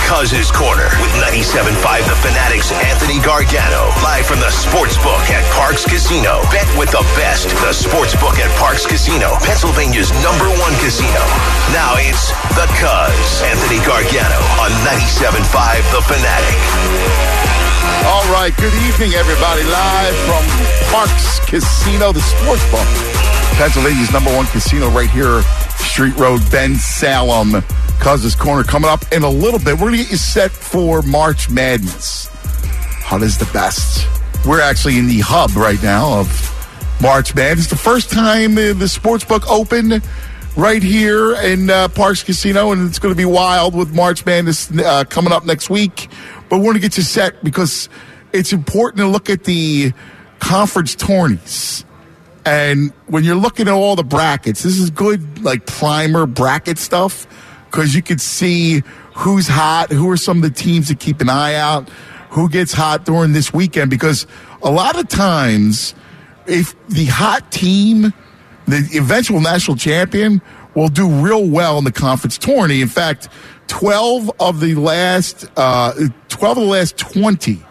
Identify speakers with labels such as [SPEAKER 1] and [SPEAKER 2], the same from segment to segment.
[SPEAKER 1] Cuz's Corner with 97.5 The Fanatic's Anthony Gargano. Live from the Sportsbook at Parx Casino. Bet with the best. The Sportsbook at Parx Casino, Pennsylvania's #1 casino. Now it's The Cuz. Anthony Gargano on 97.5 The Fanatic.
[SPEAKER 2] All right, good evening, everybody. Live from Parx Casino, the Sportsbook, Pennsylvania's #1 casino right here, Street Road, Ben Salem. Cuz's Corner coming up in a little bit. We're going to get you set for March Madness. Hot is the best. We're actually in the hub right now of March Madness. The first time the Sportsbook opened right here in Parx Casino, and it's going to be wild with March Madness coming up next week. But we're going to get you set because it's important to look at the conference tourneys. And when you're looking at all the brackets, this is good, like, primer bracket stuff, because you can see who's hot, who are some of the teams to keep an eye out, who gets hot during this weekend. Because a lot of times, if the hot team, the eventual national champion, will do real well in the conference tourney. In fact, 12 of the last 20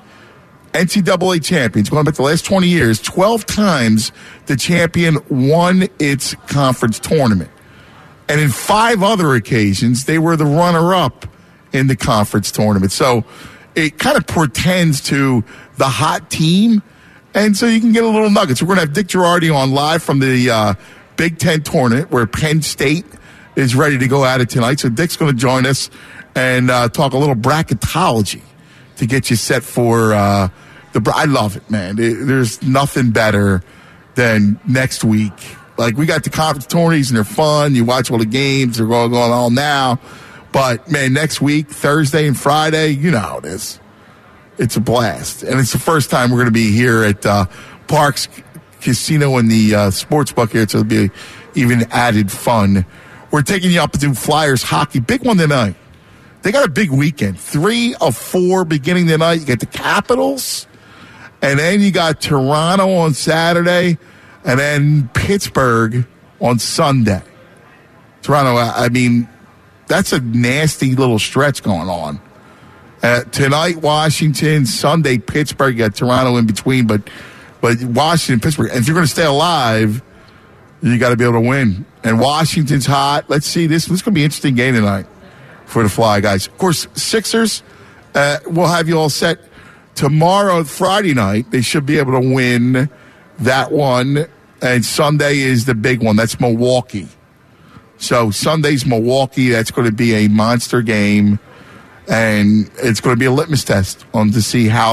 [SPEAKER 2] NCAA champions, going back the last 20 years, 12 times the champion won its conference tournament. And in 5 other occasions, they were the runner-up in the conference tournament. So it kind of portends to the hot team, and so you can get a little nuggets. We're going to have Dick Girardi on live from the Big Ten tournament, where Penn State is ready to go at it tonight. So Dick's going to join us and talk a little bracketology to get you set for I love it, man. There's nothing better than next week. Like, we got the conference tourneys, and they're fun. You watch all the games. They're going on now. But, man, next week, Thursday and Friday, you know how it is. It's a blast. And it's the first time we're going to be here at Parx Casino in the Sportsbook here, so it'll be even added fun. We're taking you up to do Flyers hockey. Big one tonight. They got a big weekend. 3 of 4 beginning tonight. You get the Capitals, and then you got Toronto on Saturday, and then Pittsburgh on Sunday. Toronto, I mean, that's a nasty little stretch going on. Tonight, Washington. Sunday, Pittsburgh. You got Toronto in between, but Washington, Pittsburgh. And if you're going to stay alive, you got to be able to win. And Washington's hot. Let's see. This is going to be an interesting game tonight for the Fly guys. Of course, Sixers, we'll have you all set tomorrow, Friday night. They should be able to win that one. And Sunday is the big one. That's Milwaukee. So Sunday's Milwaukee. That's going to be a monster game. And it's going to be a litmus test to see how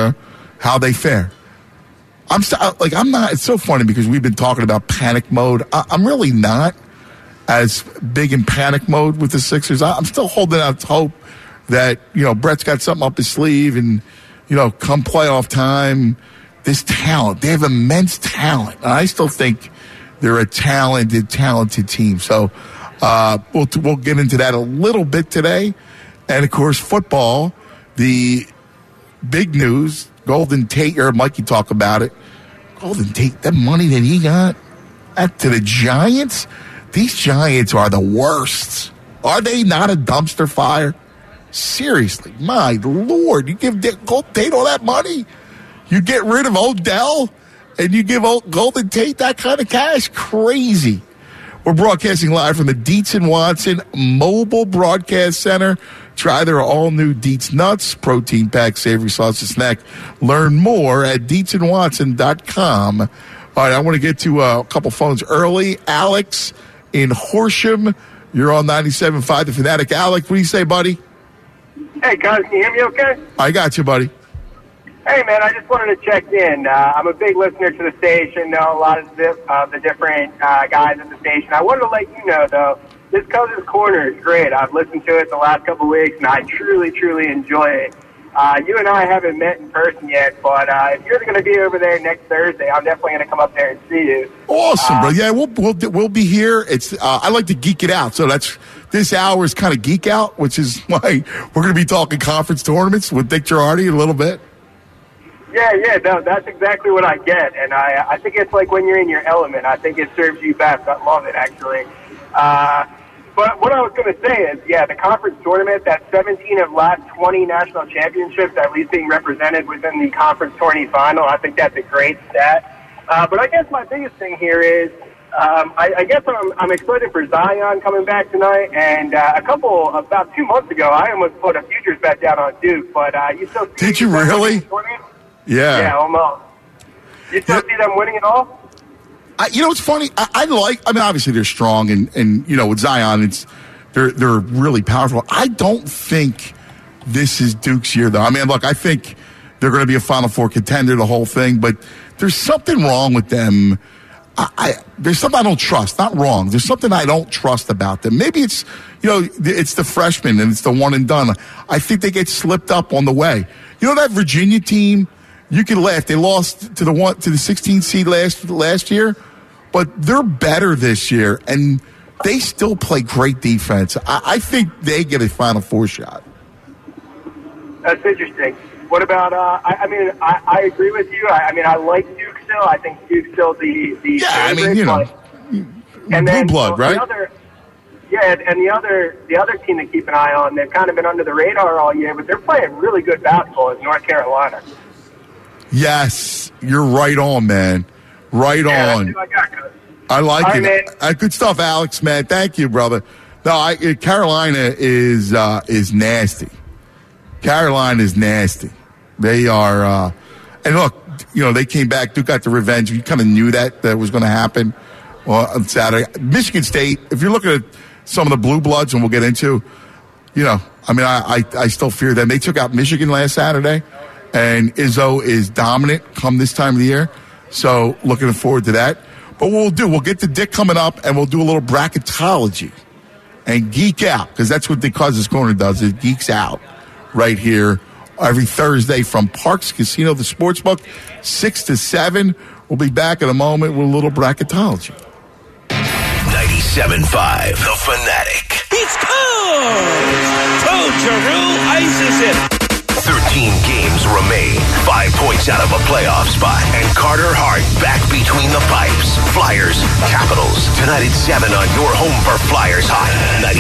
[SPEAKER 2] they fare. I'm not. It's so funny because we've been talking about panic mode. I'm really not as big in panic mode with the Sixers. I'm still holding out hope that, Brett's got something up his sleeve, and, come playoff time, this talent, they have immense talent. And I still think they're a talented team. So we'll get into that a little bit today. And, of course, football, the big news, Golden Tate, you heard Mikey talk about it. Golden Tate, that money that he got to the Giants, these Giants are the worst. Are they not a dumpster fire? Seriously, my Lord, you give Golden Tate all that money? You get rid of Odell, and you give Golden Tate that kind of cash? Crazy. We're broadcasting live from the Dietz & Watson Mobile Broadcast Center. Try their all-new Dietz Nuts, protein-packed savory sausage snack. Learn more at DietzandWatson.com. All right, I want to get to a couple phones early. Alex in Horsham, you're on 97.5 The Fanatic. Alex, what do you say, buddy?
[SPEAKER 3] Hey, guys, can you hear me okay?
[SPEAKER 2] I got you, buddy.
[SPEAKER 3] Hey, man, I just wanted to check in. I'm a big listener to the station, know a lot of the different guys at the station. I wanted to let you know, though, this Cuz's Corner is great. I've listened to it the last couple of weeks, and I truly, truly enjoy it. You and I haven't met in person yet, but if you're going to be over there next Thursday, I'm definitely going to come up there and see you.
[SPEAKER 2] Awesome, bro. Yeah, we'll be here. It's I like to geek it out, so this hour is kind of geek out, which is why we're going to be talking conference tournaments with Dick Girardi a little bit.
[SPEAKER 3] Yeah, no, that's exactly what I get, and I think it's like when you're in your element. I think it serves you best. I love it, actually. But what I was going to say is, the conference tournament, that 17 of last 20 national championships at least being represented within the conference tourney final, I think that's a great stat. But I guess my biggest thing here is, I guess I'm excited for Zion coming back tonight. And about 2 months ago, I almost put a futures bet down on Duke. But you still see
[SPEAKER 2] Did you really? Yeah.
[SPEAKER 3] Yeah, almost. You still see them winning it all?
[SPEAKER 2] It's funny. Obviously they're strong, and with Zion, they're really powerful. I don't think this is Duke's year, though. I mean, look, I think they're going to be a Final Four contender, the whole thing, but there's something wrong with them. There's something I don't trust. Not wrong. There's something I don't trust about them. Maybe it's, it's the freshmen and it's the one and done. I think they get slipped up on the way. That Virginia team, you can laugh. They lost to the 16 seed last year. But they're better this year, and they still play great defense. I think they get a Final Four shot.
[SPEAKER 3] That's interesting. What about, I agree with you. I like Duke still. I think Duke's still the favorite.
[SPEAKER 2] And blue blood, right?
[SPEAKER 3] And the other team to keep an eye on, they've kind of been under the radar all year, but they're playing really good basketball is North Carolina.
[SPEAKER 2] Yes, you're right on, man. Right on. I like it. Good stuff, Alex, man. Thank you, brother. No, Carolina is nasty. Carolina is nasty. They are, and look, they came back. Duke got the revenge. You kind of knew that was going to happen on Saturday. Michigan State, if you're looking at some of the blue bloods, and we'll get into, I still fear them. They took out Michigan last Saturday, and Izzo is dominant come this time of the year. So looking forward to that. But what we'll get to Dick coming up, and we'll do a little bracketology and geek out, because that's what the Cousins Corner does. It geeks out right here every Thursday from Parks Casino, the Sportsbook, 6 to 7. We'll be back in a moment with a little bracketology.
[SPEAKER 1] 97.5, The Fanatic.
[SPEAKER 4] He scores! Tojarou ices it.
[SPEAKER 1] 13 games remain. 5 points out of a playoff spot. And Carter Hart back between the pipes. Flyers, Capitals. Tonight at 7 on your home for Flyers Hot.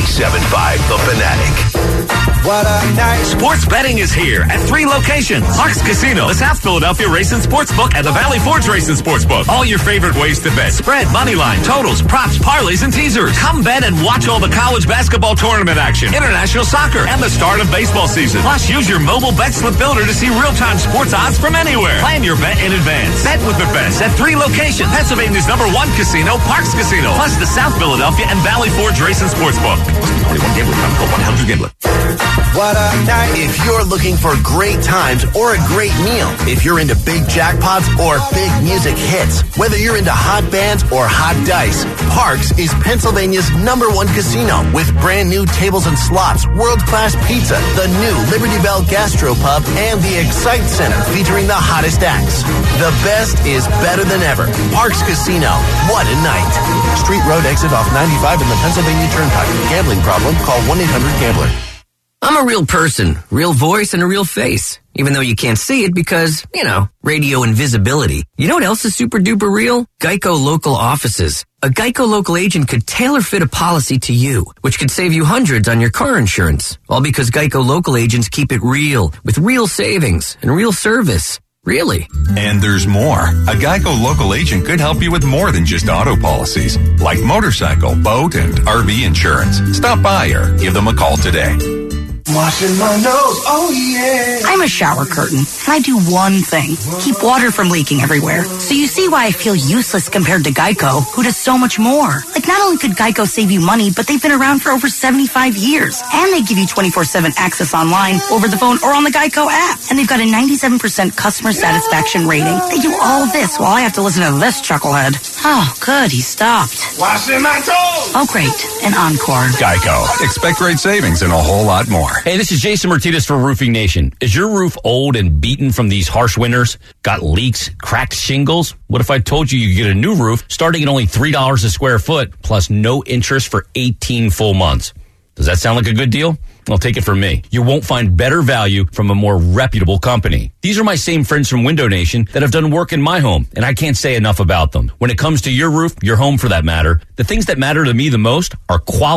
[SPEAKER 1] 97.5, The Fanatic.
[SPEAKER 4] What a night.
[SPEAKER 5] Sports betting is here at 3 locations. Parks Casino, the South Philadelphia Racing Sportsbook, and the Valley Forge Racing Sportsbook. All your favorite ways to bet. Spread, money line, totals, props, parlays, and teasers. Come bet and watch all the college basketball tournament action, international soccer, and the start of baseball season. Plus, use your mobile bet slip builder to see real-time sports odds from anywhere. Plan your bet in advance. Bet with the best at 3 locations. Pennsylvania's #1 casino, Parks Casino, plus the South Philadelphia and Valley Forge Racing Sportsbook. Only one gambling problem. Call 1-800-GAMBLER.
[SPEAKER 4] What a night.
[SPEAKER 1] If you're looking for great times or a great meal, if you're into big jackpots or big music hits, whether you're into hot bands or hot dice, Parks is Pennsylvania's #1 casino with brand new tables and slots, world-class pizza, the new Liberty Bell Gastropub, and the Excite Center featuring the hottest acts. The best is better than ever. Parks Casino. What a night. Street Road exit off 95 in the Pennsylvania Turnpike. Gambling problem? Call 1-800-GAMBLER.
[SPEAKER 6] I'm a real person, real voice, and a real face. Even though you can't see it because, radio invisibility. You know what else is super duper real? Geico Local Offices. A Geico local agent could tailor fit a policy to you, which could save you hundreds on your car insurance. All because Geico local agents keep it real, with real savings and real service. Really.
[SPEAKER 7] And there's more. A Geico local agent could help you with more than just auto policies, like motorcycle, boat, and RV insurance. Stop by or give them a call today.
[SPEAKER 4] Washing my nose, oh yeah.
[SPEAKER 8] I'm a shower curtain, and I do one thing, keep water from leaking everywhere. So you see why I feel useless compared to Geico, who does so much more. Like, not only could Geico save you money, but they've been around for over 75 years. And they give you 24/7 access online, over the phone, or on the Geico app. And they've got a 97% customer satisfaction rating. They do all this while I have to listen to this chucklehead. Oh, good, he stopped.
[SPEAKER 4] Washing my toes.
[SPEAKER 8] Oh, great, an encore.
[SPEAKER 7] Geico. Expect great savings and a whole lot more.
[SPEAKER 5] Hey, this is Jason Martinez for Roofing Nation. Is your roof old and beaten from these harsh winters? Got leaks, cracked shingles? What if I told you get a new roof starting at only $3 a square foot, plus no interest for 18 full months? Does that sound like a good deal? Well, take it from me. You won't find better value from a more reputable company. These are my same friends from Window Nation that have done work in my home, and I can't say enough about them. When it comes to your roof, your home for that matter, the things that matter to me the most are quality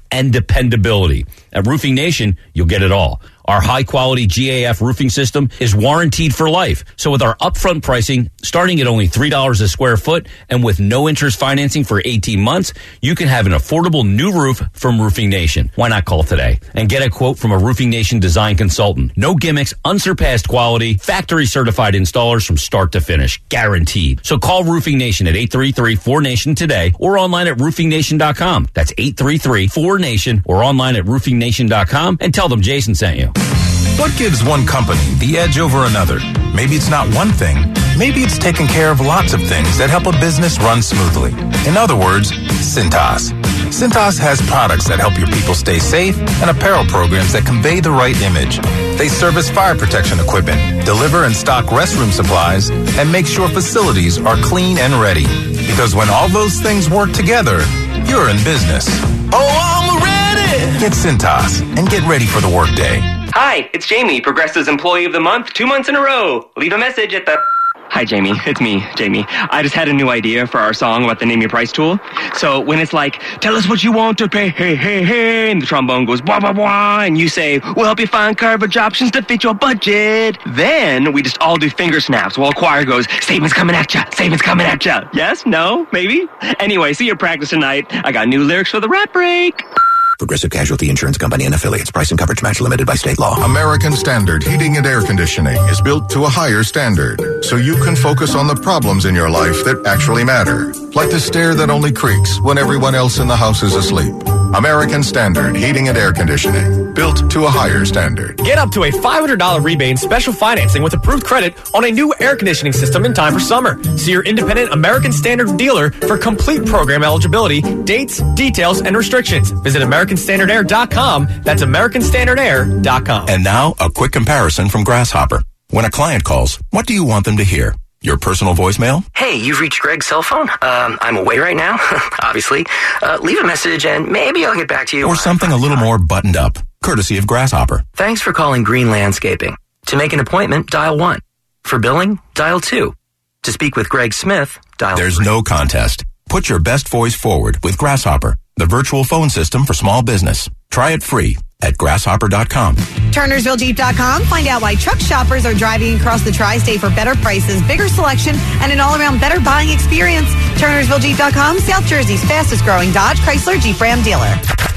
[SPEAKER 9] and dependability. At Roofing Nation, you'll get it all. Our high-quality GAF roofing system is warranted for life. So with our upfront pricing, starting at only $3 a square foot and with no interest financing for 18 months, you can have an affordable new roof from Roofing Nation. Why not call today and get a quote from a Roofing Nation design consultant? No gimmicks, unsurpassed quality, factory-certified installers from start to finish. Guaranteed. So call Roofing Nation at 833-4NATION today or online at roofingnation.com. That's 833-4NATION or online at roofingnation.com and tell them Jason sent you.
[SPEAKER 7] What gives one company the edge over another? Maybe it's not one thing. Maybe it's taking care of lots of things that help a business run smoothly. In other words, Cintas. Cintas has products that help your people stay safe and apparel programs that convey the right image. They service fire protection equipment, deliver and stock restroom supplies, and make sure facilities are clean and ready. Because when all those things work together, you're in business.
[SPEAKER 4] Oh, I'm ready.
[SPEAKER 7] Get Cintas and get ready for the workday.
[SPEAKER 10] Hi, it's Jamie, Progressive's Employee of the Month, 2 months in a row. Leave a message at the... Hi, Jamie. It's me, Jamie. I just had a new idea for our song about the Name Your Price tool. So when it's like, tell us what you want to pay, hey, hey, hey, and the trombone goes, wah, wah, wah, and you say, we'll help you find coverage options to fit your budget. Then we just all do finger snaps while choir goes, savings coming at ya, savings coming at ya. Yes? No? Maybe? Anyway, see your practice tonight. I got new lyrics for the rap break.
[SPEAKER 11] Progressive Casualty Insurance Company and Affiliates. Price and coverage match limited by state law.
[SPEAKER 12] American Standard Heating and Air Conditioning is built to a higher standard, so you can focus on the problems in your life that actually matter, like the stair that only creaks when everyone else in the house is asleep. American Standard Heating and Air Conditioning, built to a higher standard.
[SPEAKER 13] Get up to a $500 rebate in special financing with approved credit on a new air conditioning system in time for summer. See your independent American Standard dealer for complete program eligibility, dates, details, and restrictions. Visit AmericanStandardAir.com. That's AmericanStandardAir.com.
[SPEAKER 7] And now, a quick comparison from Grasshopper. When a client calls, what do you want them to hear? Your personal voicemail?
[SPEAKER 6] Hey, you've reached Greg's cell phone. I'm away right now, obviously. Leave a message and maybe I'll get back to you.
[SPEAKER 7] Or something a little more buttoned up, courtesy of Grasshopper.
[SPEAKER 6] Thanks for calling Green Landscaping. To make an appointment, dial 1. For billing, dial 2. To speak with Greg Smith, dial
[SPEAKER 7] There's
[SPEAKER 6] 3.
[SPEAKER 7] no contest. Put your best voice forward with Grasshopper, the virtual phone system for small business. Try it free at grasshopper.com.
[SPEAKER 14] TurnersvilleJeep.com. Find out why truck shoppers are driving across the tri-state for better prices, bigger selection, and an all-around better buying experience. TurnersvilleJeep.com, South Jersey's fastest growing Dodge Chrysler Jeep Ram dealer.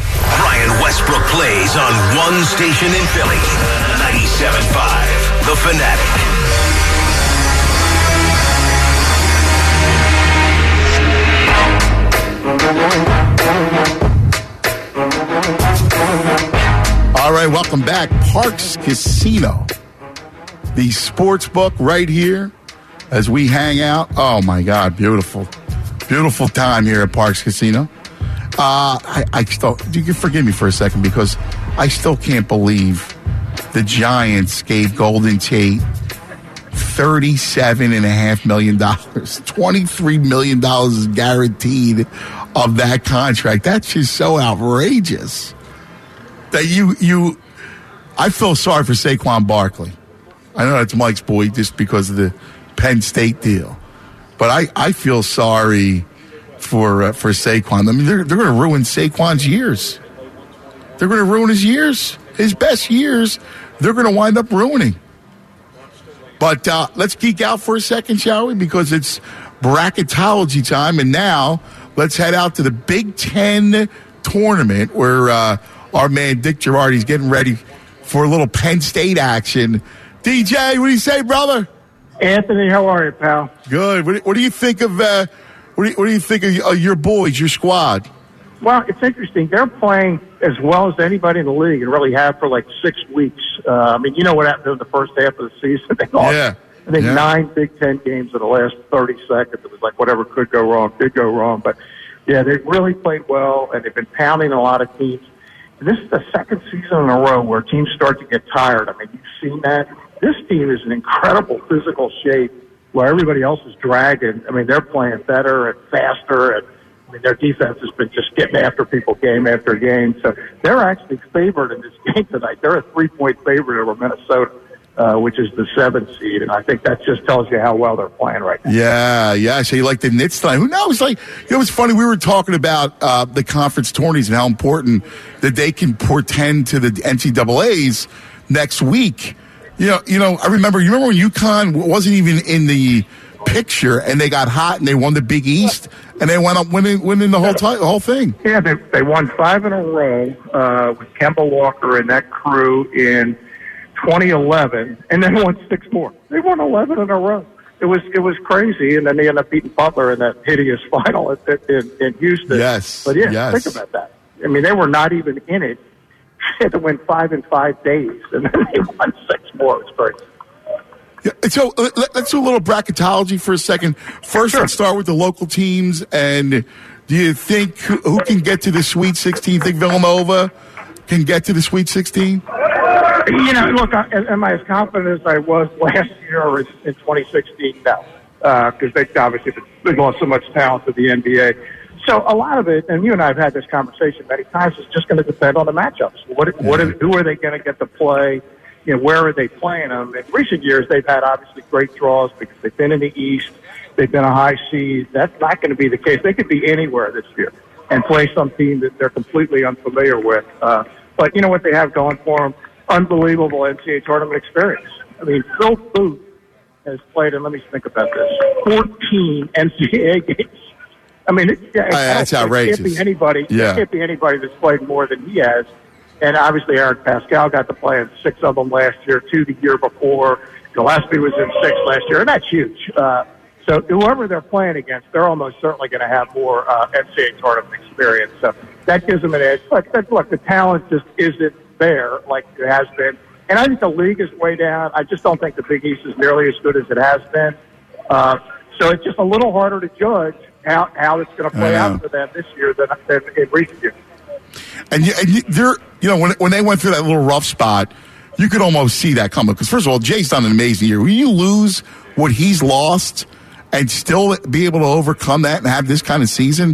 [SPEAKER 1] Brian Westbrook plays on one station in Philly, 97.5, The Fanatic.
[SPEAKER 2] All right, welcome back. Parks Casino, the sports book right here as we hang out. Oh, my God, beautiful. Beautiful time here at Parks Casino. I still, you can forgive me for a second because I still can't believe the Giants gave Golden Tate $37.5 million. $23 million is guaranteed of that contract. That's just so outrageous. That I feel sorry for Saquon Barkley. I know that's Mike's boy just because of the Penn State deal. But I feel sorry for Saquon. I mean, they're going to ruin Saquon's years. They're going to ruin his years. His best years, they're going to wind up ruining. But let's geek out for a second, shall we? Because it's bracketology time. And now let's head out to the Big Ten tournament where our man Dick Girardi's getting ready for a little Penn State action. DJ, what do you say, brother?
[SPEAKER 15] Anthony, how are you, pal?
[SPEAKER 2] Good. What do you think of what do you think of your boys, your squad?
[SPEAKER 15] Well, it's interesting. They're playing as well as anybody in the league and really have for like 6 weeks. I mean, you know what happened in the first half of the season? They lost, I think 9 Big Ten games in the last 30 seconds. It was like whatever could go wrong, did go wrong. But, yeah, they really played well, and they've been pounding a lot of teams. And this is the second season in a row where teams start to get tired. I mean, you've seen that. This team is in incredible physical shape where everybody else is dragging. I mean, they're playing better and faster, and I mean, their defense has been just getting after people game after game. So they're actually favored in this game tonight. They're a 3-point favorite over Minnesota. which is the 7th seed. And I think that just tells you how well they're playing right now.
[SPEAKER 2] Yeah. So you like the Knicks tonight. Who knows? Like, it was funny. We were talking about the conference tourneys and how important that they can portend to the NCAAs next week. You know, I remember when UConn wasn't even in the picture and they got hot and they won the Big East and they went up winning the whole thing.
[SPEAKER 15] Yeah, they won 5 in a row with Kemba Walker and that crew in 2011, and then won 6 more. They won 11 in a row. It was crazy, and then they ended up beating Butler in that hideous final in Houston.
[SPEAKER 2] Yes,
[SPEAKER 15] but think about that. I mean, they were not even in it. They had to win 5 in 5 days, and then they won 6 more. It's crazy.
[SPEAKER 2] Yeah, so let's do a little bracketology for a second. First, Let's start with the local teams. And do you think who can get to the Sweet 16? Think Villanova can get to the Sweet 16?
[SPEAKER 15] You know, look, am I as confident as I was last year or in 2016? No, because they lost so much talent to the NBA. So a lot of it, and you and I have had this conversation many times, is just going to depend on the matchups. Who are they going to get to play? You know, where are they playing them? In recent years, they've had obviously great draws because they've been in the East. They've been a high seed. That's not going to be the case. They could be anywhere this year and play some team that they're completely unfamiliar with. But you know what they have going for them? Unbelievable NCAA tournament experience. I mean, Phil Booth has played, and let me think about this, 14 NCAA games. I mean,
[SPEAKER 2] that's outrageous.
[SPEAKER 15] There can't be anybody that's played more than he has. And obviously, Eric Pascal got to play in 6 of them last year, 2 the year before. Gillespie was in 6 last year, and that's huge. So whoever they're playing against, they're almost certainly going to have more NCAA tournament experience. So that gives them an edge. Look, the talent just isn't there like it has been. And I think the league is way down. I just don't think the Big East is nearly as good as it has been. So it's just a little harder to judge how it's going to play out for them this year than in recent years.
[SPEAKER 2] And they're, when they went through that little rough spot, you could almost see that coming. Because first of all, Jay's done an amazing year. When you lose what he's lost and still be able to overcome that and have this kind of season,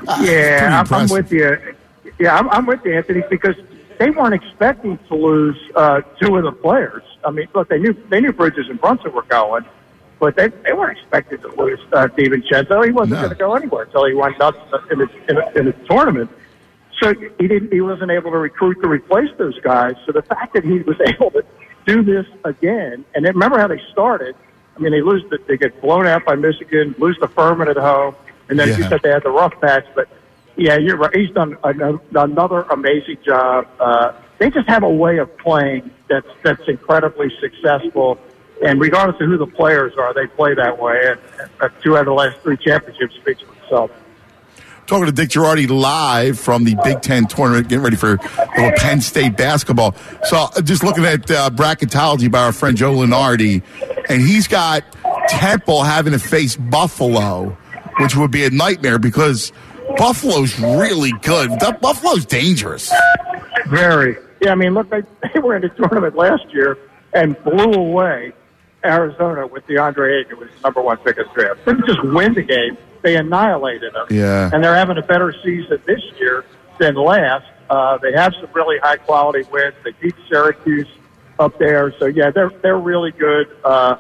[SPEAKER 15] yeah, I'm with you. Yeah, I'm with you, Anthony, because they weren't expecting to lose 2 of the players. I mean, look, they knew Bridges and Brunson were going, but they weren't expected to lose DiVincenzo. He wasn't going to go anywhere until he went nuts in the tournament. So he wasn't able to recruit to replace those guys. So the fact that he was able to do this again, and then remember how they started. I mean, they get blown out by Michigan, lose to Furman at home, and then you said they had the rough patch. But yeah, you're right. He's done another amazing job. They just have a way of playing that's incredibly successful. And regardless of who the players are, they play that way. And 2 out of the last 3 championships speaks for itself.
[SPEAKER 2] Talking to Dick Girardi live from the Big Ten tournament, getting ready for a little Penn State basketball. So just looking at bracketology by our friend Joe Lunardi, and he's got Temple having to face Buffalo, which would be a nightmare because Buffalo's really good. Buffalo's dangerous.
[SPEAKER 15] Very. Yeah, I mean, look, they were in the tournament last year and blew away Arizona with DeAndre Ayton, who was the number 1 pick in the draft. They didn't just win the game. They annihilated them.
[SPEAKER 2] Yeah.
[SPEAKER 15] And they're having a better season this year than last. They have some really high-quality wins. They beat Syracuse up there. So, yeah, they're really good.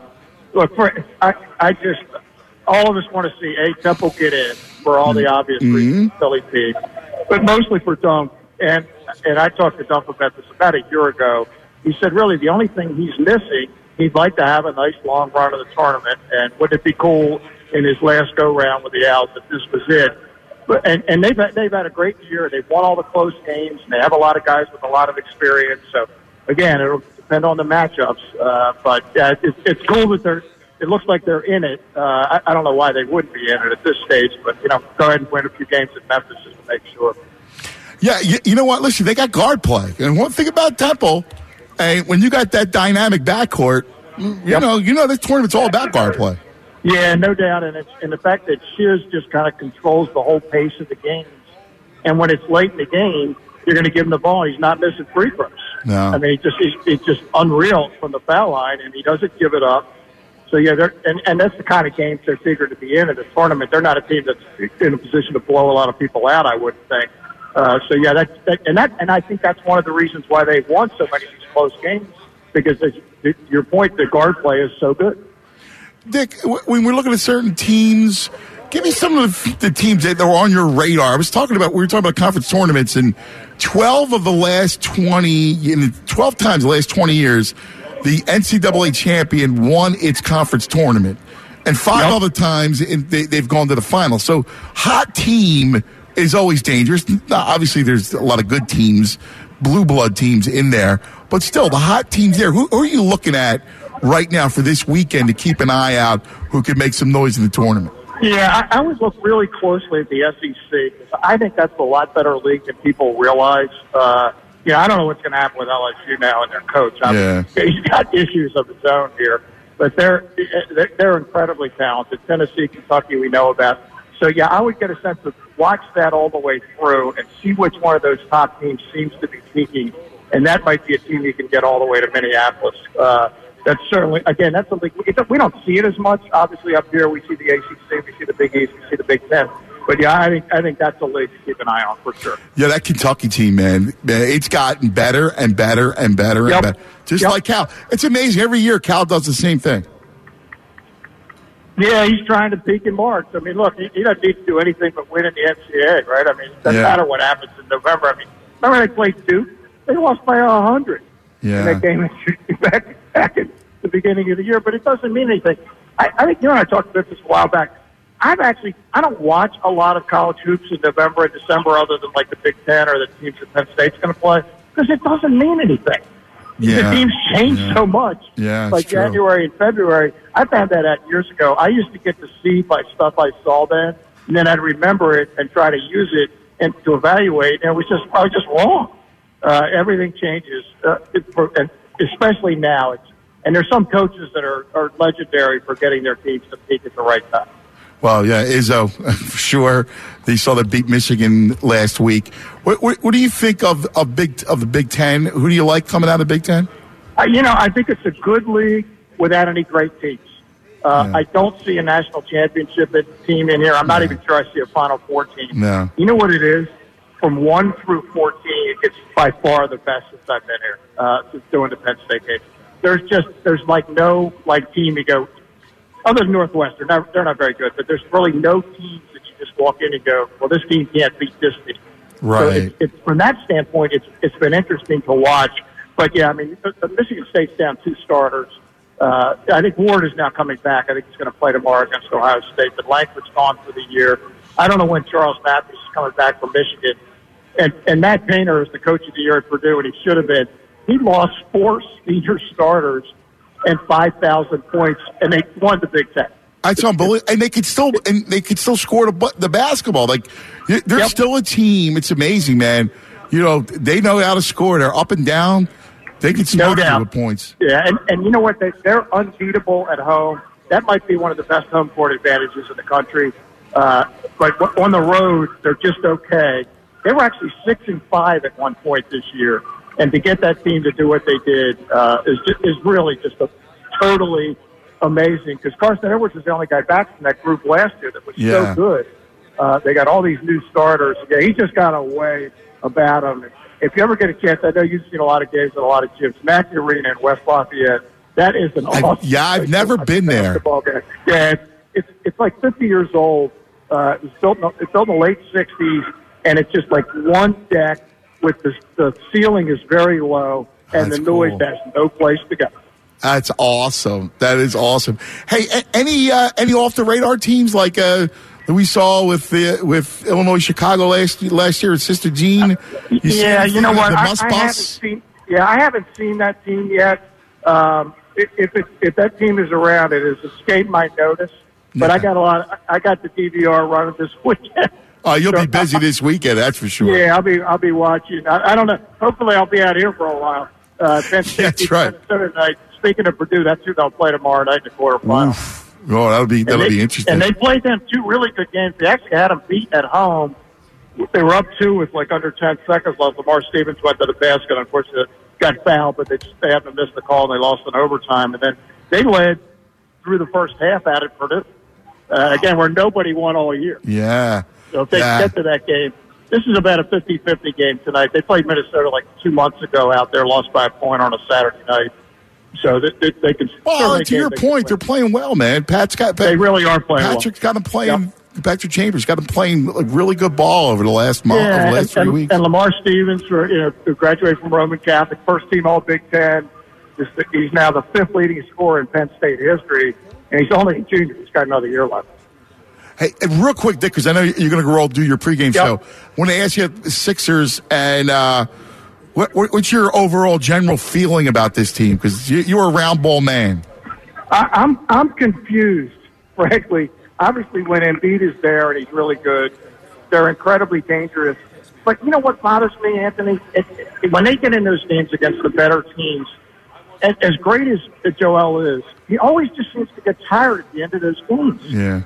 [SPEAKER 15] Look, I just – all of us want to see Temple get in for all the obvious reasons, Philly team, but mostly for Dunk. And I talked to Dunk about this about a year ago. He said, really, the only thing he's missing, he'd like to have a nice long run of the tournament. And wouldn't it be cool – in his last go-round with the Owls that this was it. But, and they've had a great year. They've won all the close games, and they have a lot of guys with a lot of experience. So, again, it'll depend on the matchups. But yeah, it's cool that it looks like they're in it. I don't know why they wouldn't be in it at this stage, but, go ahead and win a few games at Memphis just to make sure.
[SPEAKER 2] Yeah, you know what? Listen, they got guard play. And one thing about Temple, when you got that dynamic backcourt, you know this tournament's all about guard play.
[SPEAKER 15] Yeah, no doubt, and the fact that Shiz just kind of controls the whole pace of the games, and when it's late in the game, you're going to give him the ball. He's not missing free throws.
[SPEAKER 2] No,
[SPEAKER 15] I mean, it's just unreal from the foul line, and he doesn't give it up. So yeah, and that's the kind of games they're figured to be in the tournament. They're not a team that's in a position to blow a lot of people out, I wouldn't think. So yeah, and I think that's one of the reasons why they've won so many of these close games because your point, the guard play is so good.
[SPEAKER 2] Dick, when we're looking at certain teams, give me some of the teams that are on your radar. We were talking about conference tournaments, and 12 times the last 20 years, the NCAA champion won its conference tournament. And 5 other times they've gone to the final. So hot team is always dangerous. Obviously, there's a lot of good teams, blue blood teams in there. But still, the hot teams there, who are you looking at right now for this weekend to keep an eye out who could make some noise in the tournament?
[SPEAKER 15] Yeah, I always look really closely at the SEC. I think that's a lot better league than people realize. I don't know what's going to happen with LSU now and their coach. He's got issues of his own here, but they're incredibly talented. Tennessee, Kentucky, we know about. So, yeah, I would get a sense of watch that all the way through and see which one of those top teams seems to be peaking, and that might be a team you can get all the way to Minneapolis. That's certainly, again, that's a league. We don't see it as much. Obviously, up here we see the ACC, we see the Big East, we see the Big Ten. But, yeah, I think that's a league to keep an eye on for sure.
[SPEAKER 2] Yeah, that Kentucky team, man, it's gotten better and better and better and better. Just like Cal. It's amazing. Every year Cal does the same thing.
[SPEAKER 15] Yeah, he's trying to peak in March. I mean, look, he doesn't need to do anything but win in the NCAA, right? I mean, it doesn't matter what happens in November. I mean, remember they played Duke? They lost by 100 in that game back at the beginning of the year, but it doesn't mean anything. I think you and I talked about this a while back. I don't watch a lot of college hoops in November and December other than like the Big Ten or the teams that Penn State's going to play because it doesn't mean anything. The teams change so much. Like January and February. I found that out years ago. I used to get to see my stuff I saw then, and then I'd remember it and try to use it and to evaluate. And I was just wrong. Everything changes, and especially now. And there's some coaches that are legendary for getting their teams to peak at the right time.
[SPEAKER 2] Well, yeah, Izzo, for sure. They saw them beat Michigan last week. What do you think of the Big Ten? Who do you like coming out of the Big Ten?
[SPEAKER 15] I think it's a good league without any great teams. I don't see a national championship team in here. I'm not even sure I see a Final Four team.
[SPEAKER 2] No.
[SPEAKER 15] You know what it is? From 1 through 14, it's by far the best since I've been here, since doing the Penn State game. There's like no team you go, other than Northwestern, they're not very good, but there's really no teams that you just walk in and go, well, this team can't beat this team.
[SPEAKER 2] Right.
[SPEAKER 15] So from that standpoint, it's been interesting to watch. But, yeah, I mean, Michigan State's down 2 starters. I think Ward is now coming back. I think he's going to play tomorrow against Ohio State. But Langford's gone for the year. I don't know when Charles Matthews is coming back from Michigan. And Matt Painter is the coach of the year at Purdue, and he should have been. He lost 4 senior starters and 5,000 points, and they won the Big Ten.
[SPEAKER 2] That's unbelievable. And they could still score the basketball. Like they're still a team. It's amazing, man. They know how to score. They're up and down. They can smoke you with points.
[SPEAKER 15] Yeah, and you know what? They're unbeatable at home. That might be one of the best home court advantages in the country. But on the road, they're just okay. They were actually 6-5 at one point this year. And to get that team to do what they did is really just a totally amazing. Because Carson Edwards is the only guy back from that group last year that was so good. They got all these new starters. Yeah, he just got a way about him. If you ever get a chance, I know you've seen a lot of games at a lot of gyms. Mackey Arena in West Lafayette, that is an awesome.
[SPEAKER 2] I've never been there.
[SPEAKER 15] Game. Yeah, it's like 50 years old. It was built in the late 60s, and it's just like one deck. With the ceiling is very low, and the noise has no place to go.
[SPEAKER 2] That's awesome. That is awesome. Hey, any off the radar teams like that we saw with Illinois Chicago last year with Sister Jean?
[SPEAKER 15] You know what?
[SPEAKER 2] I
[SPEAKER 15] haven't seen that team yet. If that team is around, it has escaped my notice. But I got the DVR running this weekend.
[SPEAKER 2] Oh, you'll be busy this weekend, that's for sure.
[SPEAKER 15] Yeah, I'll be watching. I don't know. Hopefully, I'll be out here for a while.
[SPEAKER 2] That's right.
[SPEAKER 15] Tonight. Speaking of Purdue, that's who they'll play tomorrow night in the quarterfinals.
[SPEAKER 2] Oh, that'll be interesting.
[SPEAKER 15] And they played them 2 really good games. They actually had them beat at home. They were up 2 with like under 10 seconds left. Lamar Stevens went to the basket. Unfortunately, got fouled, but they happened to miss the call, and they lost in overtime. And then they led through the first half at it, Purdue. Again, where nobody won all year.
[SPEAKER 2] Yeah.
[SPEAKER 15] So if they get to that game, this is about a 50-50 game tonight. They played Minnesota like 2 months ago out there, lost by a point on a Saturday night. So that they can.
[SPEAKER 2] Well, to your point, they're playing well, man.
[SPEAKER 15] They really are playing well.
[SPEAKER 2] Patrick's got them playing. Yep. Patrick Chambers got them playing like really good ball over the last month, over the last 3 weeks.
[SPEAKER 15] And Lamar Stevens, who graduated from Roman Catholic, first team All Big Ten. He's now the 5th leading scorer in Penn State history, and he's only a junior. He's got another year left.
[SPEAKER 2] Hey, real quick, Dick, because I know you're going to roll do your pregame show. When they ask you Sixers, and what's your overall general feeling about this team? Because you're a round ball man.
[SPEAKER 15] I'm confused, frankly. Obviously, when Embiid is there and he's really good, they're incredibly dangerous. But you know what bothers me, Anthony? When they get in those games against the better teams, as great as Joel is, he always just seems to get tired at the end of those games.
[SPEAKER 2] Yeah.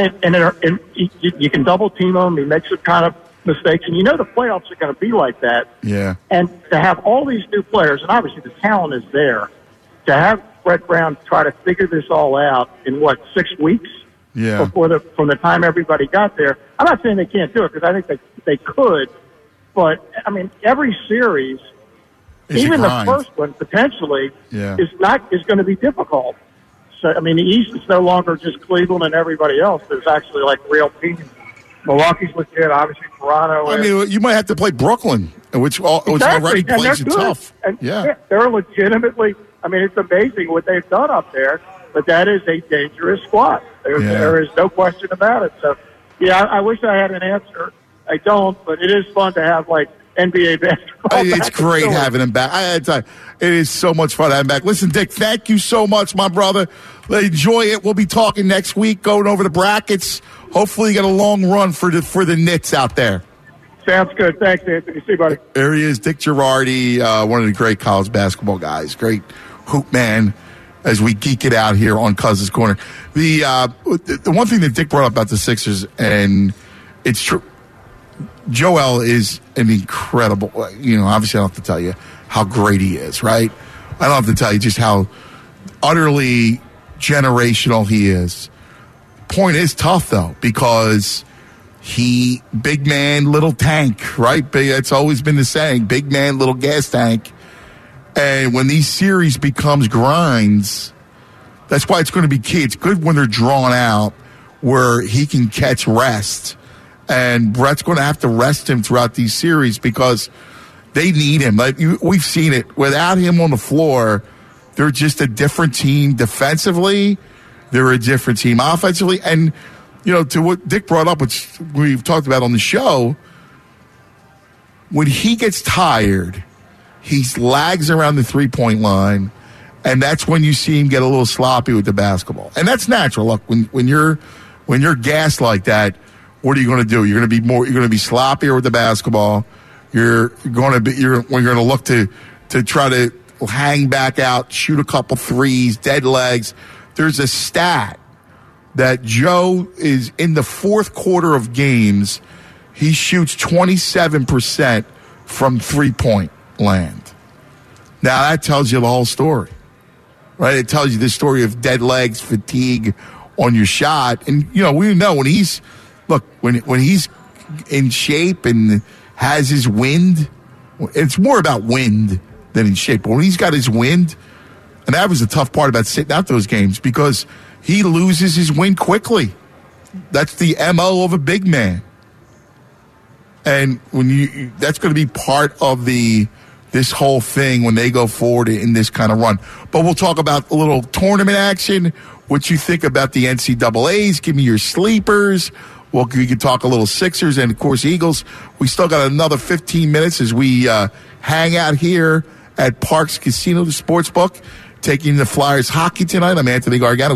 [SPEAKER 15] And you can double team him. He makes some kind of mistakes, and you know the playoffs are going to be like that.
[SPEAKER 2] Yeah.
[SPEAKER 15] And to have all these new players, and obviously the talent is there, to have Brett Brown try to figure this all out in 6 weeks?
[SPEAKER 2] Yeah.
[SPEAKER 15] From the time everybody got there. I'm not saying they can't do it because I think they could, but I mean every series, even the first one potentially, is going to be difficult. So I mean the East is no longer just Cleveland and everybody else. There's actually like real teams. Milwaukee's legit, obviously Toronto.
[SPEAKER 2] I mean, you might have to play Brooklyn, which already plays it tough.
[SPEAKER 15] And they're legitimately. I mean, it's amazing what they've done up there. But that is a dangerous squad. There is no question about it. So, I wish I had an answer. I don't, but it is fun to have, NBA basketball.
[SPEAKER 2] It's great having him back. It is so much fun having him back. Listen, Dick, thank you so much, my brother. Enjoy it. We'll be talking next week, going over the brackets. Hopefully you get a long run for the Knicks out there.
[SPEAKER 15] Sounds good. Thanks, Anthony. See you, buddy.
[SPEAKER 2] There he is, Dick Girardi, one of the great college basketball guys. Great hoop man. As we geek it out here on Cousins Corner. The one thing that Dick brought up about the Sixers, and it's true, Joel is an incredible, obviously I don't have to tell you how great he is, right? I don't have to tell you just how utterly generational he is. Point is tough, though, because big man, little tank, right? It's always been the saying, big man, little gas tank. And when these series becomes grinds, that's why it's going to be key. It's good when they're drawn out where he can catch rest. And Brett's going to have to rest him throughout these series because they need him. We've seen it. Without him on the floor, they're just a different team defensively. They're a different team offensively. And, to what Dick brought up, which we've talked about on the show, when he gets tired, he lags around the three-point line, and that's when you see him get a little sloppy with the basketball. And that's natural. Look, when you're gassed like that, what are you going to do? You're going to be sloppier with the basketball. You're going to look to try to hang back out, shoot a couple threes, dead legs. There's a stat that Joe is in the fourth quarter of games. He shoots 27% from three-point land. Now that tells you the whole story, right? It tells you the story of dead legs, fatigue on your shot, and we know when he's in shape and has his wind. It's more about wind than in shape. But when he's got his wind, and that was the tough part about sitting out those games because he loses his wind quickly. That's the MO of a big man, and that's going to be part of this whole thing when they go forward in this kind of run. But we'll talk about a little tournament action, what you think about the NCAAs. Give me your sleepers. Well, we can talk a little Sixers and, of course, Eagles. We still got another 15 minutes as we hang out here at Parks Casino, the sportsbook, taking the Flyers hockey tonight. I'm Anthony Gargano,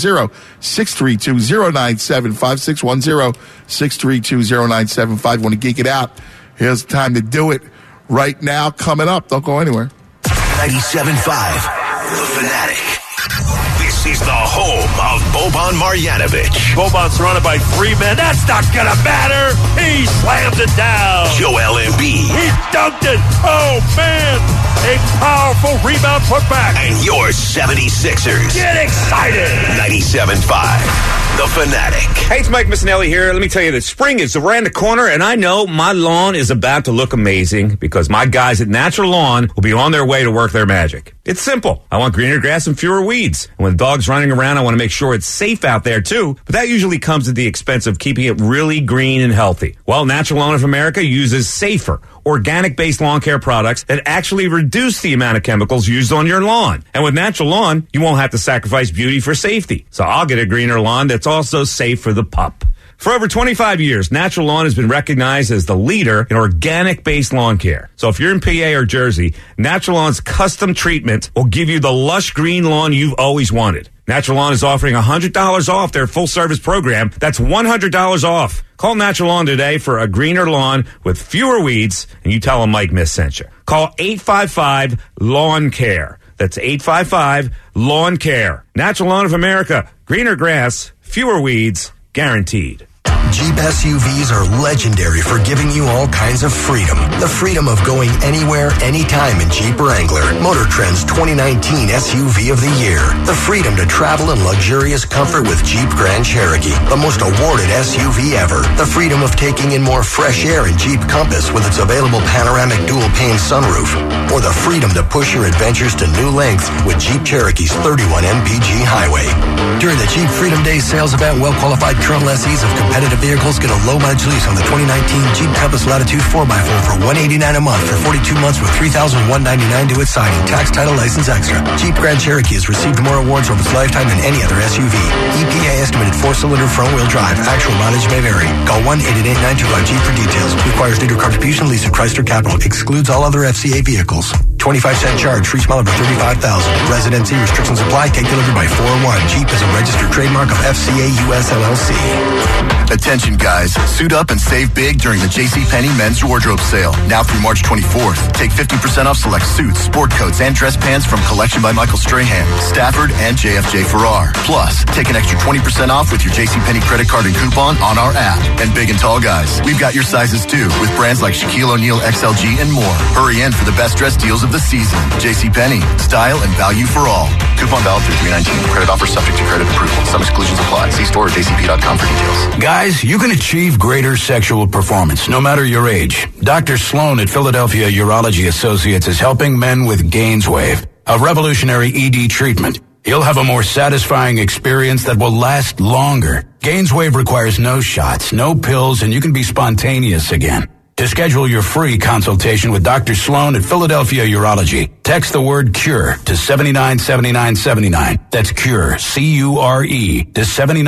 [SPEAKER 2] 610-632-0975, 610-632-0975. Want to geek it out? Here's the time to do it. Right now, coming up. Don't go anywhere.
[SPEAKER 1] 97.5, The Fanatic. This is the home of Boban Marjanovic.
[SPEAKER 4] Boban's surrounded by 3 men. That's not going to matter. He slams it down.
[SPEAKER 1] Joel Embiid.
[SPEAKER 4] He dunked it. Oh, man. A powerful rebound put back.
[SPEAKER 1] And your 76ers.
[SPEAKER 4] Get excited.
[SPEAKER 1] 97.5. The Fanatic.
[SPEAKER 16] Hey, it's Mike Missinelli here. Let me tell you that spring is around the corner, and I know my lawn is about to look amazing because my guys at Natural Lawn will be on their way to work their magic. It's simple. I want greener grass and fewer weeds. And when the dog's running around, I want to make sure it's safe out there too. But that usually comes at the expense of keeping it really green and healthy. Well, Natural Lawn of America uses safer, organic-based lawn care products that actually reduce the amount of chemicals used on your lawn. And with Natural Lawn, you won't have to sacrifice beauty for safety. So I'll get a greener lawn that's also safe for the pup. For over 25 years, Natural Lawn has been recognized as the leader in organic-based lawn care. So if you're in PA or Jersey, Natural Lawn's custom treatment will give you the lush green lawn you've always wanted. Natural Lawn is offering $100 off their full-service program. That's $100 off. Call Natural Lawn today for a greener lawn with fewer weeds, and you tell them Mike Miss sent you. Call 855-LAWN-CARE. That's 855-LAWN-CARE. Natural Lawn of America. Greener grass, fewer weeds, guaranteed.
[SPEAKER 17] Jeep SUVs are legendary for giving you all kinds of freedom. The freedom of going anywhere, anytime in Jeep Wrangler. Motor Trend's 2019 SUV of the year. The freedom to travel in luxurious comfort with Jeep Grand Cherokee, the most awarded SUV ever. The freedom of taking in more fresh air in Jeep Compass with its available panoramic dual-pane sunroof. Or the freedom to push your adventures to new lengths with Jeep Cherokee's 31 mpg highway. During the Jeep Freedom Day sales event, well-qualified current lessees of competitive vehicles get a low-mileage lease on the 2019 Jeep Compass Latitude 4x4 for $189 a month for 42 months with $3,199 to its signing. Tax, title, license extra. Jeep Grand Cherokee has received more awards over its lifetime than any other SUV. EPA estimated 4-cylinder front-wheel drive. Actual mileage may vary. Call 1-888-925-JEEP for details. Requires dealer contribution. Lease at Chrysler Capital. Excludes all other FCA vehicles. 25-cent charge for each mile over 35,000. Residency restrictions apply. Take delivery by 401. Jeep is a registered trademark of FCA US LLC.
[SPEAKER 18] Attention guys, suit up and save big during the JCPenney Men's Wardrobe Sale. Now through March 24th. Take 50% off select suits, sport coats, and dress pants from Collection by Michael Strahan, Stafford, and JFJ Farrar. Plus, take an extra 20% off with your JCPenney credit card and coupon on our app. And big and tall guys, we've got your sizes too, with brands like Shaquille O'Neal XLG and more. Hurry in for the best dress deals of the season. JCPenney, style and value for all. Coupon valid through 3/19. Credit offer subject to credit approval. Some exclusions apply. See store or jcp.com for details.
[SPEAKER 19] Guys, you can achieve greater sexual performance no matter your age. Dr. Sloan at Philadelphia Urology Associates is helping men with GainsWave, a revolutionary ED treatment. You'll have a more satisfying experience that will last longer. GainsWave requires no shots, no pills, and you can be spontaneous again. To schedule your free consultation with Dr. Sloan at Philadelphia Urology, text the word CURE to 797979. That's CURE, C-U-R-E, to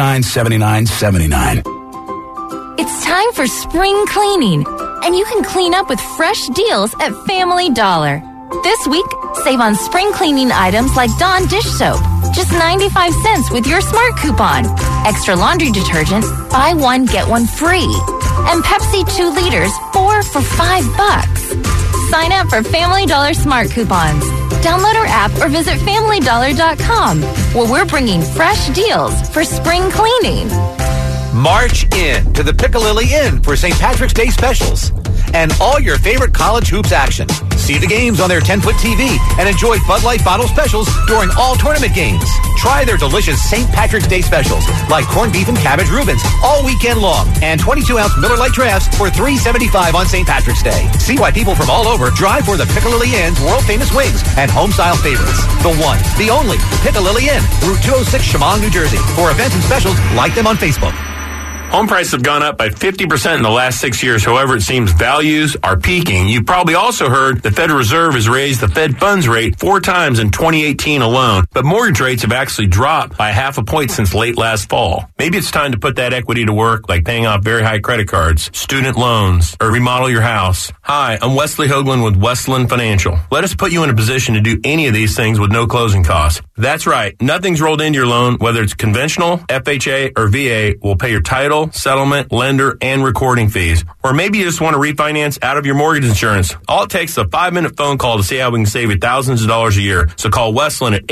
[SPEAKER 19] 797979.
[SPEAKER 20] It's time for spring cleaning, and you can clean up with fresh deals at Family Dollar. This week, save on spring cleaning items like Dawn dish soap, just 95 cents with your Smart Coupon. Extra laundry detergent, buy one, get one free. And Pepsi 2 liters, 4 for $5. Sign up for Family Dollar Smart Coupons. Download our app or visit FamilyDollar.com, where we're bringing fresh deals for spring cleaning.
[SPEAKER 21] March in to the Piccalilli Inn for St. Patrick's Day specials and all your favorite college hoops action. See the games on their 10-foot TV and enjoy Bud Light bottle specials during all tournament games. Try their delicious St. Patrick's Day specials like corned beef and cabbage Reubens all weekend long and 22-ounce Miller Lite drafts for $3.75 on St. Patrick's Day. See why people from all over drive for the Piccalilli Inn's world-famous wings and home-style favorites. The one, the only, Piccalilli Inn, Route 206, Chemung, New Jersey. For events and specials, like them on Facebook.
[SPEAKER 22] Home prices have gone up by 50% in the last 6 years. However, it seems values are peaking. You probably also heard the Federal Reserve has raised the Fed funds rate 4 times in 2018 alone. But mortgage rates have actually dropped by 0.5 point since late last fall. Maybe it's time to put that equity to work, like paying off very high credit cards, student loans, or remodel your house. Hi, I'm Wesley Hoagland with Westland Financial. Let us put you in a position to do any of these things with no closing costs. That's right. Nothing's rolled into your loan, whether it's conventional, FHA, or VA, will pay your title, settlement, lender, and recording fees. Or maybe you just want to refinance out of your mortgage insurance. All it takes is a 5-minute phone call to see how we can save you thousands of dollars a year. So call Westland at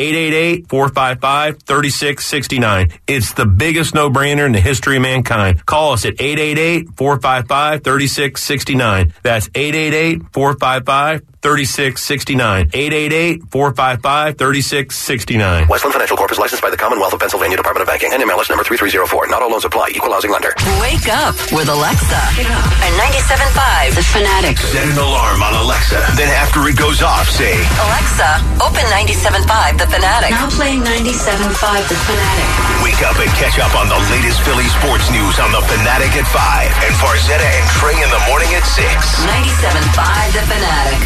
[SPEAKER 22] 888-455-3669. It's the biggest no-brainer in the history of mankind. Call us at 888-455-3669. That's 888-455-3669. 888-455-3669.
[SPEAKER 11] Westland Financial Corp is licensed by the Commonwealth of Pennsylvania Department of Banking and MLS number 3304. Not all loans apply. Equal housing lender.
[SPEAKER 23] Wake up with Alexa. And 97.5, The Fanatic.
[SPEAKER 1] Set an alarm on Alexa. Then after it goes off, say,
[SPEAKER 23] Alexa, Alexa, open 97.5 The Fanatic.
[SPEAKER 3] Now playing 97.5 The Fanatic.
[SPEAKER 1] Wake up and catch up on the latest Philly sports news on The Fanatic at 5 and Farzetta and Trey in the morning at 6.
[SPEAKER 23] 97.5 The Fanatic.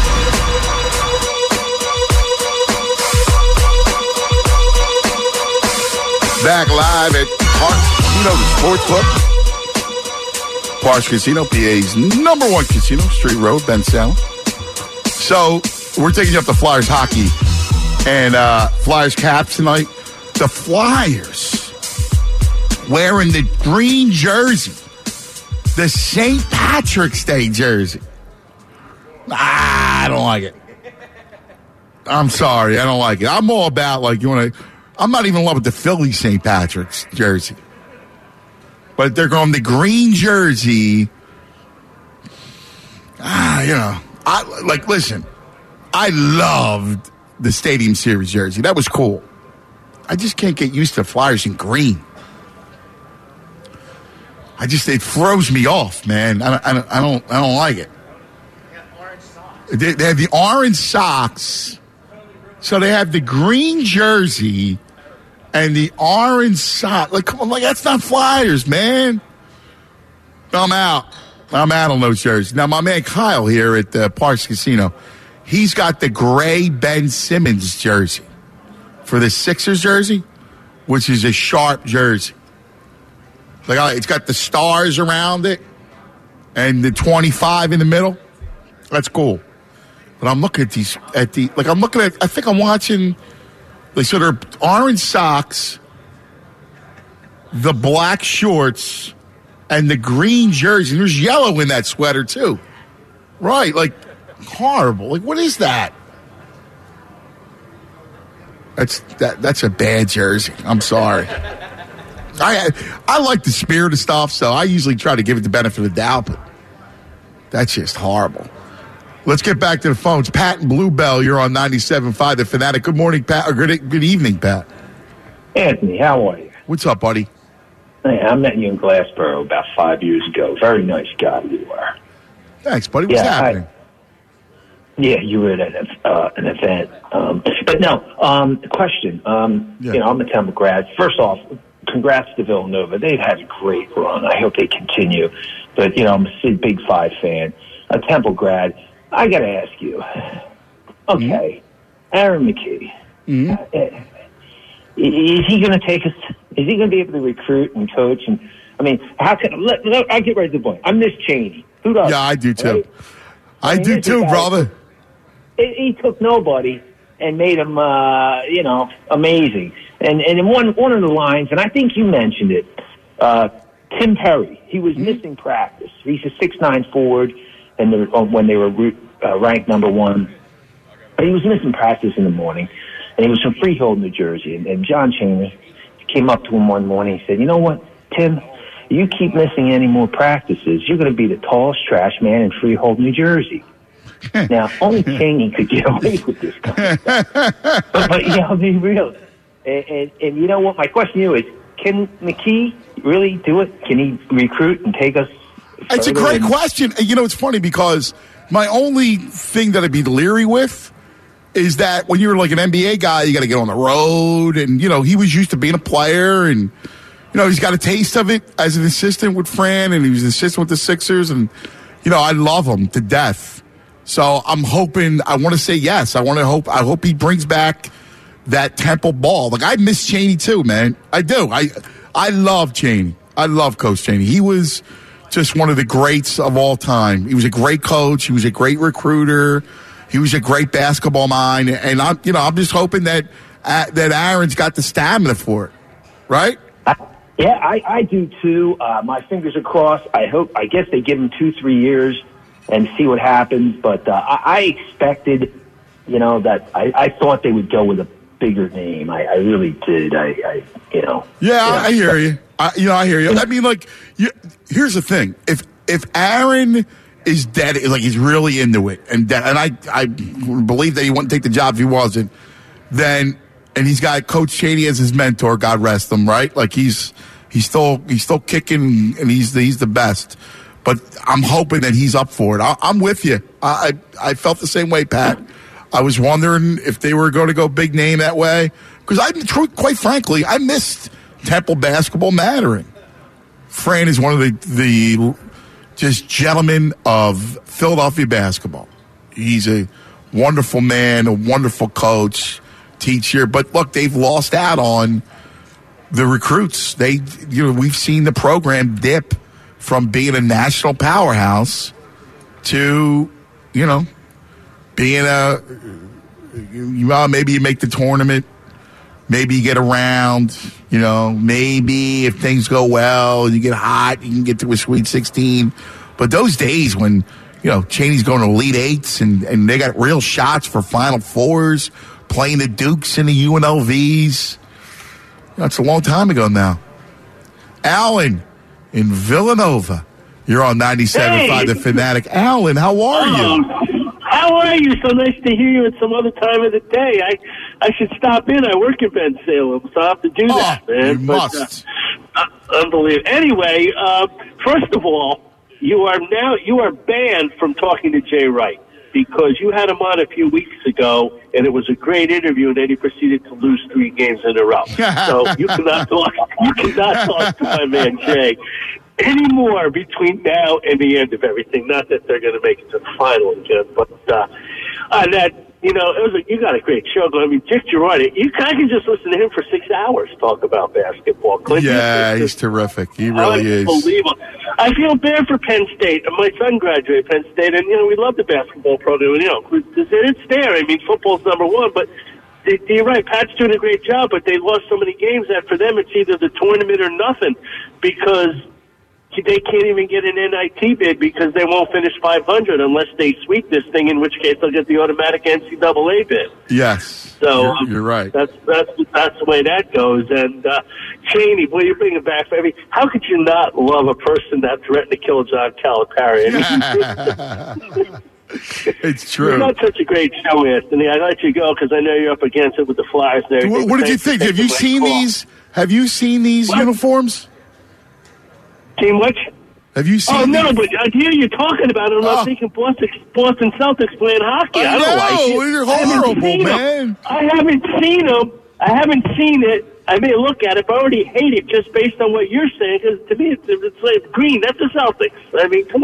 [SPEAKER 2] Back live at Parks Casino, the Sportsbook. Parks Casino, PA's number one casino, Street Road, Ben Salem. So, we're taking you up to Flyers hockey and Flyers caps tonight. The Flyers wearing the green jersey, the St. Patrick's Day jersey. I don't like it. I'm sorry, I don't like it. I'm all about, I'm not even in love with the Philly St. Patrick's jersey. But they're going the green jersey. Listen, I loved the Stadium Series jersey. That was cool. I just can't get used to Flyers in green. It throws me off, man. I don't like it. They have the orange socks. So they have the green jersey and the orange sock. Come on, that's not Flyers, man. I'm out on those jerseys. Now, my man Kyle here at the Parks Casino, he's got the gray Ben Simmons jersey for the Sixers jersey, which is a sharp jersey. It's got the stars around it and the 25 in the middle. That's cool. But I'm looking at I think I'm watching, so they're orange socks, the black shorts, and the green jersey. And there's yellow in that sweater, too. Right, horrible. What is that? That's a bad jersey. I'm sorry. I like the spirit of stuff, so I usually try to give it the benefit of the doubt, but that's just horrible. Let's get back to the phones. Pat and Bluebell, you're on 97.5 The Fanatic. Good morning, Pat. Or good evening, Pat.
[SPEAKER 5] Anthony, how are you?
[SPEAKER 2] What's up, buddy?
[SPEAKER 5] Hey, I met you in Glassboro about 5 years ago. Very nice guy you are.
[SPEAKER 2] Thanks, buddy. What's happening?
[SPEAKER 5] You were at an event. But no, question. I'm a Temple grad. First off, congrats to Villanova. They've had a great run. I hope they continue. But, I'm a Big Five fan, a Temple grad. I got to ask you. Okay, Aaron McKee. Is he going to take us? Is he going to be able to recruit and coach? And how can I get right to the point? I miss Chaney. Who does?
[SPEAKER 2] Yeah, I do too. Right? I do too, brother.
[SPEAKER 5] He took nobody and made him, amazing. And in one of the lines, and I think you mentioned it, Tim Perry. He was missing practice. He's a 6'9" forward, and when they were ranked number one, but he was missing practice in the morning, and he was from Freehold, New Jersey. And John Chambers came up to him one morning. He said, "You know what, Tim? You keep missing any more practices, you're going to be the tallest trash man in Freehold, New Jersey." Now, only Cheney could get away with this kind of stuff. But I'll be real. And you know what? My question to you is, can McKee really do it? Can he recruit and take us further?
[SPEAKER 2] It's a great question. It's funny because my only thing that I'd be leery with is that when you're like an NBA guy, you got to get on the road. And, he was used to being a player. And, he's got a taste of it as an assistant with Fran. And he was an assistant with the Sixers. And, I love him to death. So I'm hoping, I want to say yes. I hope he brings back that Temple ball. I miss Chaney too, man. I do. I love Chaney. I love Coach Chaney. He was just one of the greats of all time. He was a great coach. He was a great recruiter. He was a great basketball mind. And I'm just hoping that Aaron's got the stamina for it. Right?
[SPEAKER 5] Yeah, I do too. My fingers are crossed. I guess they give him 2-3 years and see what happens. But I expected, that I thought they would go with a bigger name. I really did.
[SPEAKER 2] Yeah, I hear you. I hear you. Here's the thing. If Aaron is dead, he's really into it, and I believe that he wouldn't take the job if he wasn't, then, and he's got Coach Chaney as his mentor, God rest him, right? He's still kicking, and he's the best. But I'm hoping that he's up for it. I'm with you. I felt the same way, Pat. I was wondering if they were going to go big name that way. Because quite frankly, I missed Temple basketball mattering. Fran is one of the just gentlemen of Philadelphia basketball. He's a wonderful man, a wonderful coach, teacher. But look, they've lost out on the recruits. We've seen the program dip from being a national powerhouse to, being maybe you make the tournament, maybe you get around, maybe if things go well, you get hot, you can get to a Sweet 16. But those days when, Cheney's going to Elite Eights and they got real shots for Final Fours, playing the Dukes and the UNLVs, that's a long time ago now. Alan in Villanova, you're on 97.5 The Fanatic. Alan, how are you?
[SPEAKER 8] How are you? So nice to hear you at some other time of the day. I should stop in. I work in Ben Salem, so I have to do that, man.
[SPEAKER 2] You must.
[SPEAKER 8] Unbelievable. Anyway, first of all, you are banned from talking to Jay Wright because you had him on a few weeks ago, and it was a great interview, and then he proceeded to lose 3 games in a row. So you cannot talk. You cannot talk to my man Jay anymore between now and the end of everything. Not that they're going to make it to the final again, but you got a great show going. I mean, Dick Girardi, I can just listen to him for 6 hours talk about basketball.
[SPEAKER 2] He's terrific. He really is.
[SPEAKER 8] Unbelievable. I feel bad for Penn State. My son graduated Penn State, and we love the basketball program. And, it's there. I mean, football's number one, but you're right. Pat's doing a great job, but they lost so many games that for them it's either the tournament or nothing because they can't even get an NIT bid because they won't finish 500 unless they sweep this thing, in which case they'll get the automatic NCAA bid.
[SPEAKER 2] Yes,
[SPEAKER 8] so
[SPEAKER 2] you're right.
[SPEAKER 8] That's the way that goes. And Cheney, boy, you're bringing back baby. How could you not love a person that threatened to kill John Calipari?
[SPEAKER 2] It's true.
[SPEAKER 8] You're not such a great show, Anthony. I let you go because I know you're up against it with the Flyers. There.
[SPEAKER 2] What did you think? Have you seen these? Have you seen these uniforms?
[SPEAKER 8] Team which?
[SPEAKER 2] Have you seen?
[SPEAKER 8] Oh no, but I hear you talking about it. I'm thinking Boston Celtics playing hockey. I don't like it.
[SPEAKER 2] They're horrible, man.
[SPEAKER 8] I haven't seen them. I haven't seen it. I may look at it, but I already hate it just based on what you're saying. Because to me, it's like green. That's the Celtics. I mean, come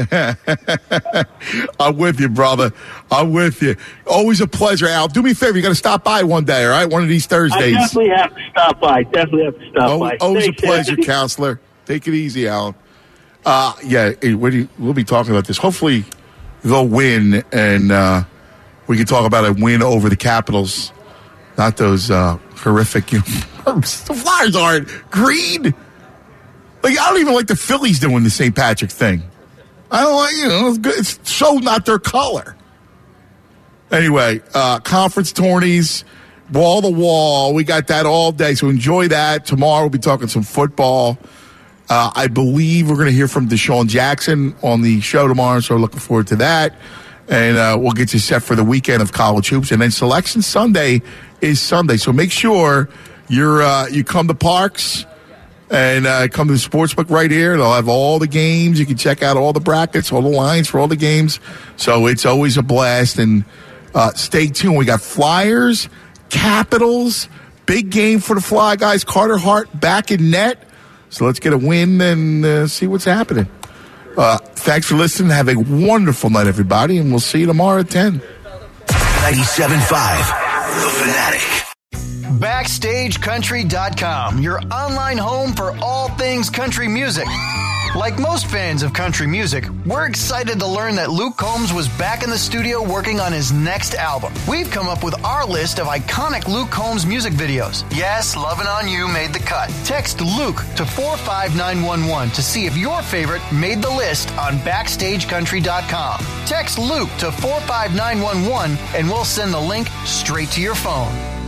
[SPEAKER 8] on.
[SPEAKER 2] I'm with you, brother. I'm with you. Always a pleasure, Al. Do me a favor. You got to stop by one day, all right? One of these Thursdays.
[SPEAKER 8] I definitely have to stop by. By.
[SPEAKER 2] Always a pleasure, counselor. Take it easy, Alan. We'll be talking about this. Hopefully, they'll win, and we can talk about a win over the Capitals. Not those horrific uniforms. The Flyers aren't green. Like, I don't even like the Phillies doing the St. Patrick thing. I don't like, it's so not their color. Anyway, conference tourneys, wall to wall. We got that all day, so enjoy that. Tomorrow we'll be talking some football. I believe we're going to hear from Deshaun Jackson on the show tomorrow, so looking forward to that. And we'll get you set for the weekend of college hoops. And then Selection Sunday is Sunday. So make sure you come to Parks and come to the Sportsbook right here. They'll have all the games. You can check out all the brackets, all the lines for all the games. So it's always a blast. And stay tuned. We got Flyers, Capitals, big game for the Fly guys. Carter Hart back in net. So let's get a win and see what's happening. Thanks for listening. Have a wonderful night, everybody, and we'll see you tomorrow at 10.
[SPEAKER 1] 97.5, The Fanatic.
[SPEAKER 9] BackstageCountry.com, your online home for all things country music. Like most fans of country music, we're excited to learn that Luke Combs was back in the studio working on his next album. We've come up with our list of iconic Luke Combs music videos. Yes, Lovin' On You made the cut. Text Luke to 45911 to see if your favorite made the list on BackstageCountry.com. Text Luke to 45911 and we'll send the link straight to your phone.